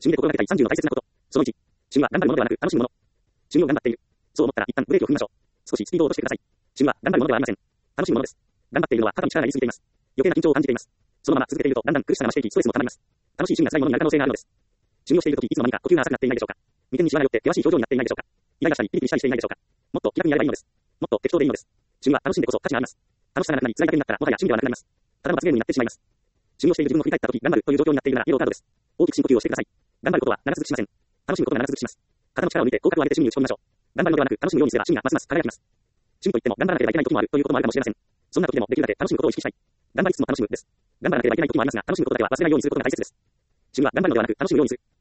旬で心がけたい30の大切なこと。その1、旬は頑張るものではなく楽しむもの。旬を頑張っている。そう思ったら一旦ブレーキを踏みましょう。少しスピードを落としてください。旬は頑張るものではありません。楽しむものです。頑張っているのは肩に力が入りすぎています。余計な緊張を感じています。そのまま続けているとだんだん苦しさが増していき、ストレスも溜まります。楽しい旬が辛いものになる可能性があるのです。旬をしているとき、いつの間にか呼吸が浅くなっていないでしょうか。眉間にシワが寄って険しい表情になっていないでしょうか。イライラしたりピリピリしたりしていないでしょうか。もっと気楽にやればいいのです。もっと適当でいいのです。旬は楽しんでこそ価値があります。楽しさがなくなり辛いだけになったらもはや旬ではなくなります。ただの罰ゲームになってしまいます。旬をしている自分を振り返ったとき、頑張るという状況になっているならイエローカードです。大きく深呼吸をしてください。頑張ることは長続きしません。楽しむことが長続きします。肩の力を抜いて口角を上げて旬に打ち込みましょう。頑張るのではなく楽しむようにすれば旬がますます輝きます。旬といっても頑張らなければいけない時もあるということもあるかもしれません。そんな時でもできるだけ楽しむことを意識したい。頑張りつつも楽しむです。頑張らなければいけない時もありますが、楽しむことだけは忘れないようにすることが大切です。旬は頑張るのではなく楽しむようにする。